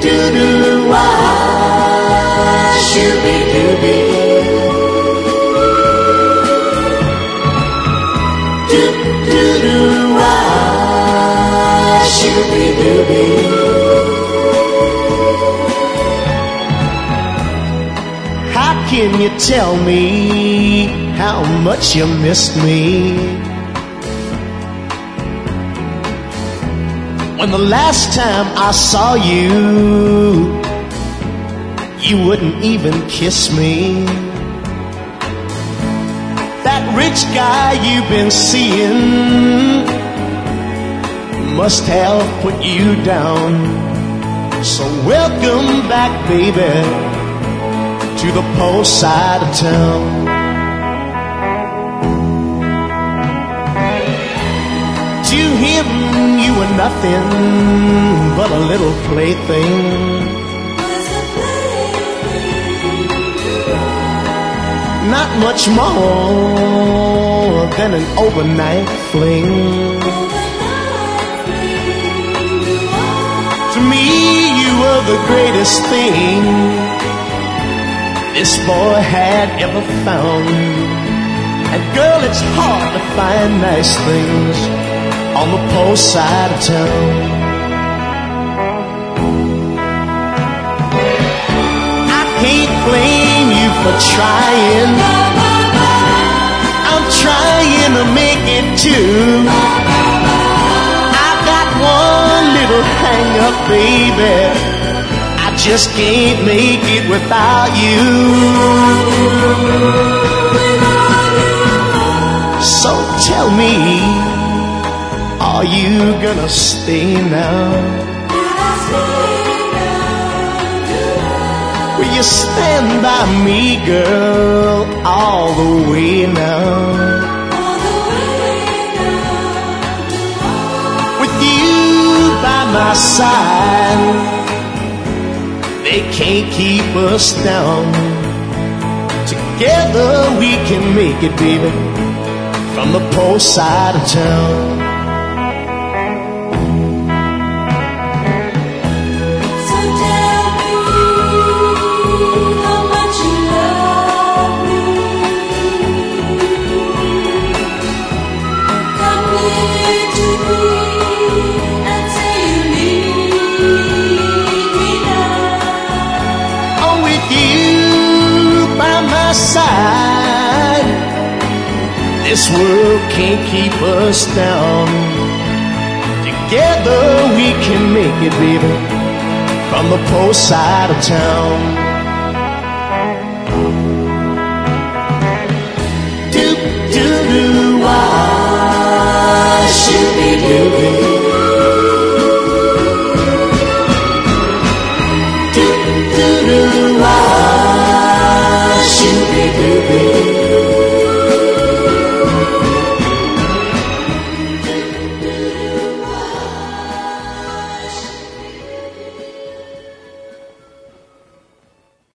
doo-doo, why, shooby-dooby. Do-do-do, why, shooby-dooby. How can you tell me how much you missed me when the last time I saw you, you wouldn't even kiss me? That rich guy you've been seeing must have put you down. So welcome back, baby, to the poor side of town. To him you were nothing but a little plaything, not much more than an overnight fling. To me you were the greatest thing this boy had ever found. And girl, it's hard to find nice things on the poor side of town. I can't blame you for trying, I'm trying to make it too. I got one little hang up, baby, I just can't make it without you. So tell me, are you gonna stay now? Will you stand by me, girl, all the way now? With you by my side, they can't keep us down. Together we can make it, baby, from the poor side of town. Side, this world can't keep us down. Together we can make it, baby, from the poor side of town.